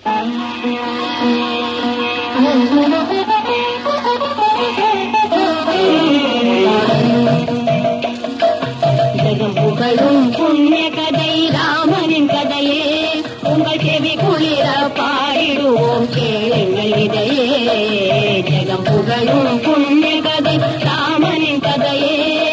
ஜெகம் புகழும் புண்ணிய கதை ராமனின் கதையே, உங்கள் செவி குளிர பாடிடுவோம் கேளுங்கள் இதையே. ஜெகம் புகழும் புண்ணிய கதை ராமனின் கதையே.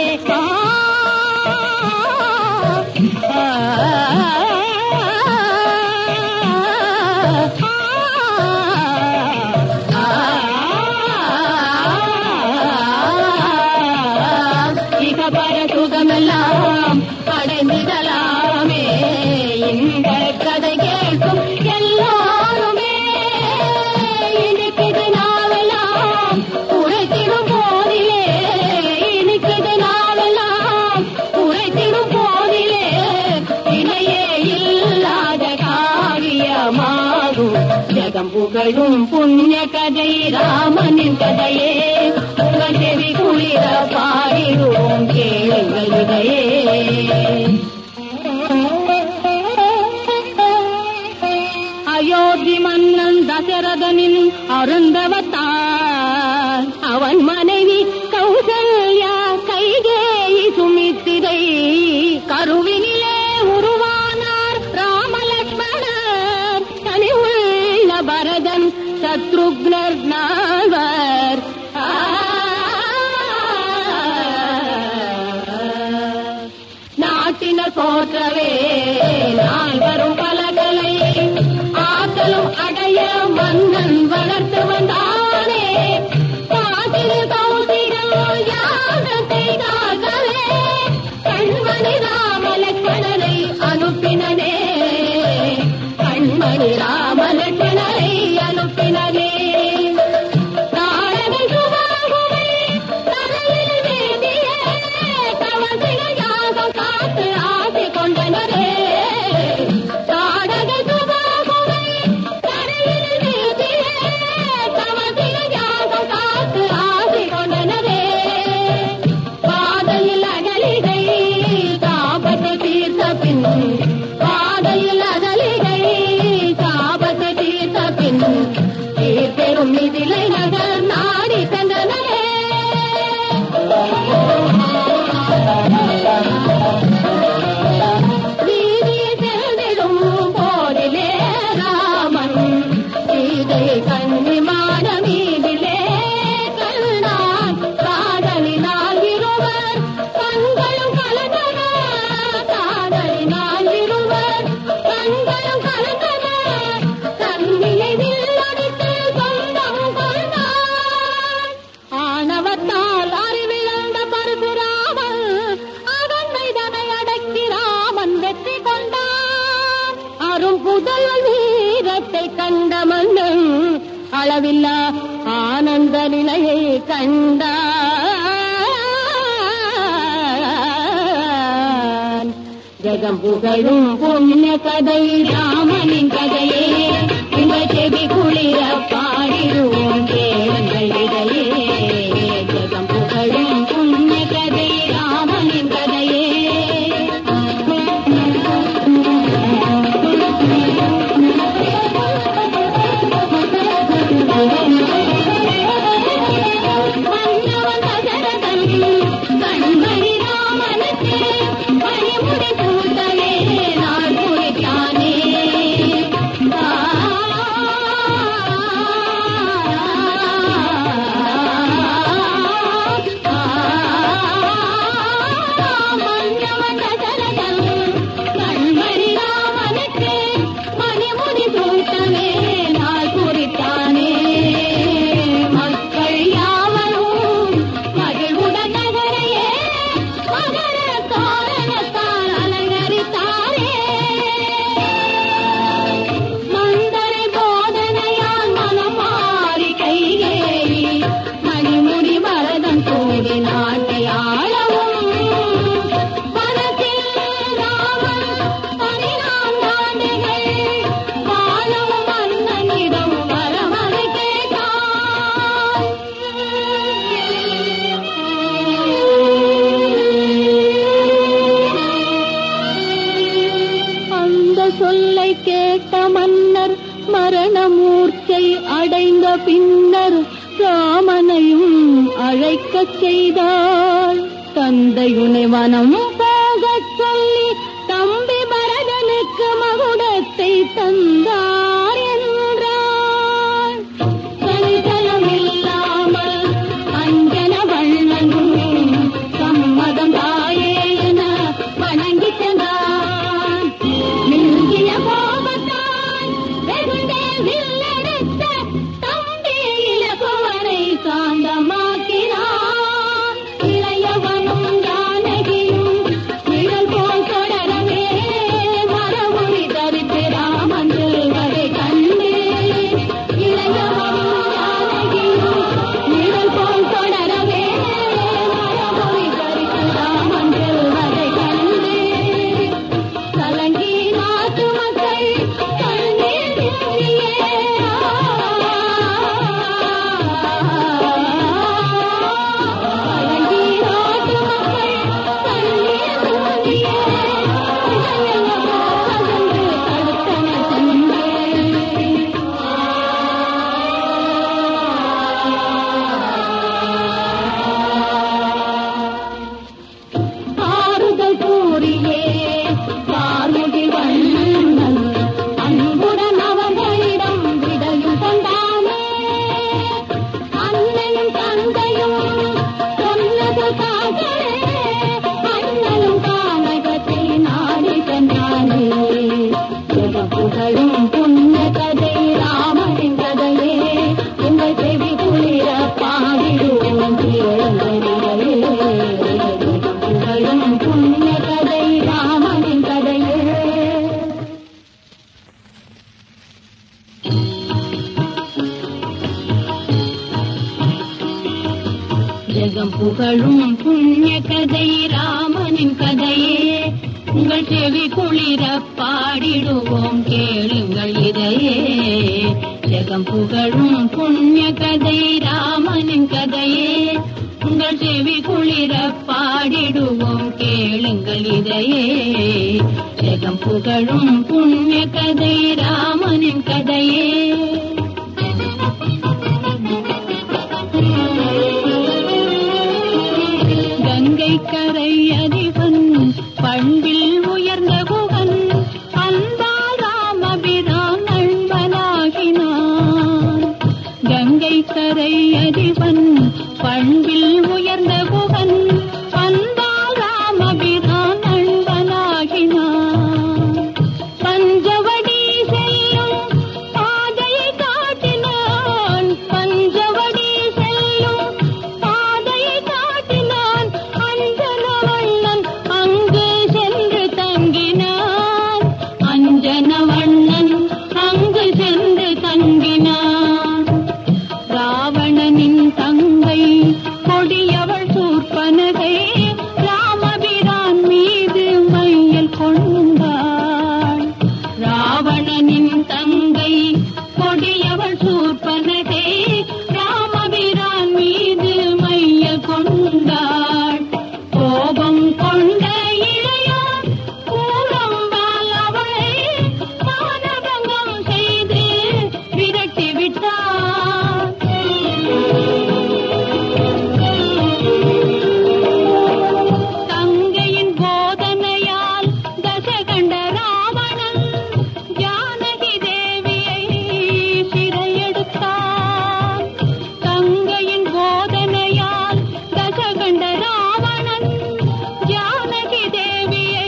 சுகமெல்லாம் அடைந்திடலாமே இந்த கதை கேட்கும் எல்லாருமே. இனிக்குது நாவெல்லாம் உரைத்திடும் போதிலே, இனிக்குது நாவெல்லாம் உரைத்திடும் போதிலே, இணையே இல்லாத காவியமாகும் ஜெகம் புகழும் புண்ணிய கதை ராமனின் கதையே. உங்கள் செவி குளிர பாடிடுவோம் கேளுங்கள் இதையே. அயோத்தி மன்னன் தசரதனின் அருந்தவத்தான், அவன் மனைவி கௌசல்யா கைகேயி சுமித்திரை, கருவினிலே உருவானார் ராமலட்சுமணர், தனிவுள்ள பரதன் சத்ருக்னர் நால்வர். நாட்டினர் போற்றவே நால்வரும் பலகலை ஆற்றலும் அடைய மன்னன் வளர்த்து வந்தானே. காட்டில் கௌசிகம் யாகத்தை தாக்கவே கண்மணி ராமலட்சுமணனை அனுப்பினனே, கண்மணி ராமலட்சுமணனை அனுப்பினனே. பாதையில் அகலிகை சாபத்தை தீர்த்த பின் பெரும் இதிலை நகர் நாடி சென்றனே. வீதியில் செல்திடும் போதிலே ராமன் சீதையை கன்னிமான மீதிலே கண்டான். காதலினால் இருவர் கண்களும் கலந்தன, காதலினால் இருவர் கண்களும் கலந்தன, கண்ணியை வில்லடித்து சொந்தம் கொண்டான். ஆணவத்தால் அறிவிழந்த பரசுராமன் அவன் மைதனை அடக்கி ராமன் வெற்றி கொண்டான். அரும் புதல் வீரத்தை கண்ட மன்னன் அளவில்லா ஆனந்த நிலையை கண்டான். ஜெகம் புகழும் புண்ணிய கதை ராமனின் கதையே. உங்கள் செவி குளிர பாடிடுவோம் கேளுங்கள் இதையே. ஜெகம் புகழும் புண்ணிய கதை ராமனின் கதையே. மன்னவன் தசரதன் கண்மணி ராமனுக்கு பணிமுறை பூத்தவே நாள் குறித்தானே. மன்னவன் தசரதன் கண்மணி ராமனுக்கு மணிமுடி சூட்டவே நாள் குறித்தானே. மக்கள் யாவரும் மகிழ்வுடன் நகரையே மகர தோரணத்தால் அலங்கரித்தாரே. மந்தரை போதனையால் மனம் மாறி கைகேயி மணிமுடி பரதன் கூடி நாட்டை ஆளவும். வனத்தில் ராமன் 14 ஆண்டுகள் வாழவும் மன்னனிடம் வரமறை கேட்டான். அந்த சொல்லை கேட்ட மன்னர் மரணமூர்ச்சை அடைந்த பின்னர் ராமனையும் அழைக்கச் செய்தாள். தந்தையுனை வனம் போகச் சொல்லி தம்பி பரதனுக்கு மகுடத்தை தந்தார் என்றார். சஞ்சலமில்லாமல் அஞ்சன வண்ணனும் சம்மதம் தாயே என வணங்கி சென்றான். மில்கிய கோபத்தான் வெகுண்டே வில்லெடுத்த தம்பி இலகுவனை சாந்தமாக்கினான். இளையவனும் ஜானகியும் நிழல் போல் தொடரவே மரபுரி தரித்து ராமன் செல்வதை கண்டு. இளையவனும் ஜானகியும் நிழல் போல் தொடரவே மரபுரி தரித்து ராமன் செல்வதை கண்டு. கலங்கி நாட்டு மக்கள் கண்ணீர் சிந்தியே கலங்கி நாட்டு மக்கள் கண்ணீர் சிந்தியே இதயமோ கலந்து தடுத்தன சென்றே. ஆறுதல் கூறியே பார்முகி வண்ணன் அன்புடன் அவர்களிடம் விடையும் கொண்டானே. அன்னையும் தந்தையும் சொன்னது காதலே அண்ணனும் கானகத்தை நாடி சென்றானே. புகழும் புண்ணிய கதை ராமனின் கதையே உங்கள் செவி குளிர பாடிடுவோம் கேளுங்களிலே. புகழும் புண்ணிய கதை ராமனின் கதையே. ஜெகம் புகழும் புண்ணிய கதை ராமனின் கதையே உங்கள் செவி குளிர பாடிடுவோம் கேளுங்கள் இதையே. ஜெகம் புகழும் புண்ணிய கதை ராமனின் கதையே உங்கள் செவி குளிர பாடிடுவோம் கேளுங்கள் இதையே. ஜெகம் புகழும் புண்ணிய கதை ராமனின் கதையே. கங்கை கரை அதிபன் பண்பில் உயர்ந்த குகன் அன்பால் ராமபிரான் நண்பனாகினான். கங்கை கரை அதிபன் பண்பில் உயர்ந்த குகன் அன்பால் ராமபிரான் நண்பனாகினான். பஞ்சவடி செல்லும் பாதையை காட்டினான். பஞ்சவடி செல்லும் பாதையை காட்டினான். அஞ்சனவண்ணன் அங்கு சென்று தங்கினான். அஞ்சனவண்ணன் அங்கு சென்று தங்கினான். ராவணனின் தங்கை கொடியவள் சூர்பனகை ராமபிரான் மீது மையல் கொண்டாள். ராவணனின் தங்கை கொடியவள் சூர்பனகை ராமபிரான் மீது மையல் கொண்டாள். கோபம் கொண்ட இளையோர் கூறம்பால் அவளை மானபங்கம் செய்து விரட்டி விட்டார். தங்கையின் போதனையால் தசகண்ட ராவணன் ஜானகி தேவியை சிறையெடுத்தான். தங்கையின் போதனையால் தசகண்ட ராவணன் ஜானகி தேவியை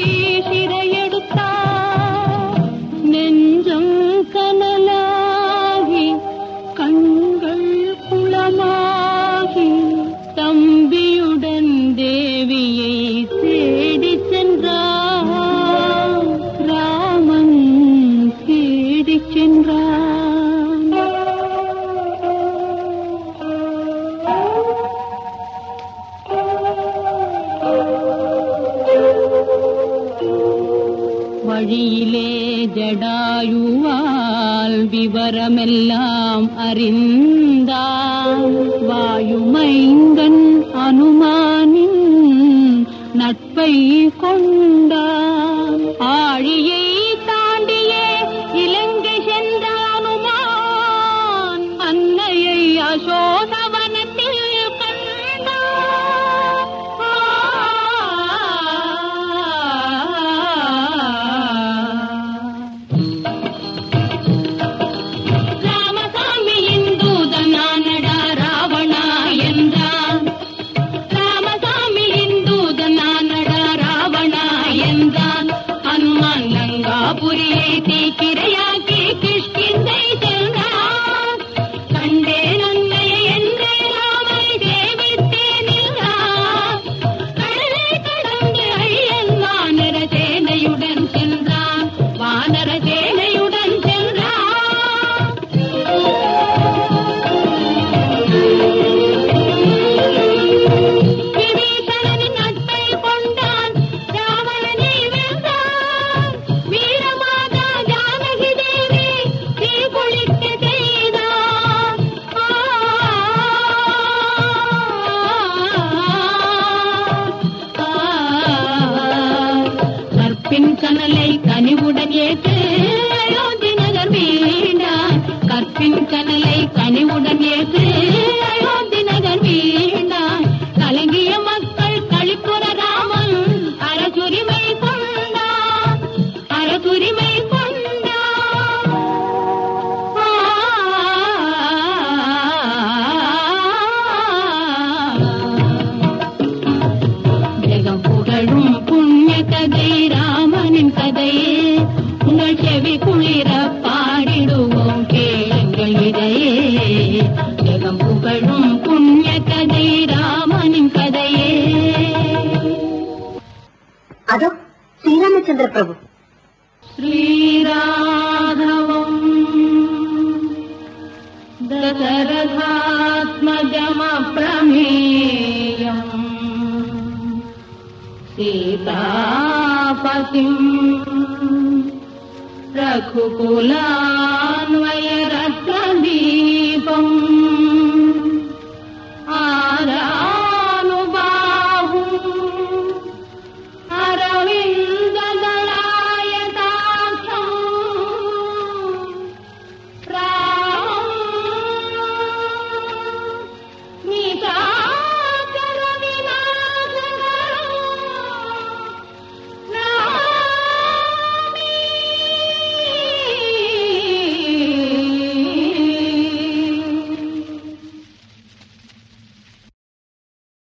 சிறையெடுத்தான். நெஞ்சம் கனலாகி கண்கள் குளமாகி தம்பியுடன் தேவியை தேடிச் சென்றான். ராமன் தேடிச் சென்றான். வழியிலே ஜடாயுவால் விவரமெல்லாம் அறிந்தான். வாயுமைந்தன் அனுமானின் நட்பை கொண்டான். ஆழியை தாண்டியே இலங்கை சென்றான். கண்ணி கிரையாக்கி கிஷ்கிந்தை சென்றான். கண்டேன் உன்னையை என்றே ராமை சேவித்தேன் என்றான். கடலை கடந்து ஐயன் வானர சேனையுடன் சென்றான். வானர சேனையுடன் சென்றான். விபீஷணனின் நட்பை கொண்டான். ராவணனை வென்றான். வீரமாதா ஜானகி தேவி தீ குளிக்க செய்தான். கற்பின் கனலை கனிவுடன் ஏற்று அயோத்தி நகர் மீண்டான். கற்பின் கனலை கனிவுடன் ஏற்று அயோத்தி நகர் மீண்டான். கலங்கிய மக்கள் களிப்புற ராமன் அரசுரிமை கொண்டான். அரசுரிமை கொண்டான். ஜெகம் புகழும் புண்ணிய கதை ராமனின் கதையே. உங்கள் செவி குளிர பாடிடுவோம் கேளுங்கள் இதையே. ஜெகம் புகழும் புண்ணிய கதை ராமனின் கதையே. அதோ ஸ்ரீராமச்சந்திர பிரபு. ஸ்ரீராഘவம் தசரதாத்மஜமப்ரமேயம் சீதாபதிம் ரகுகுலான்வய ரத்னதீபம்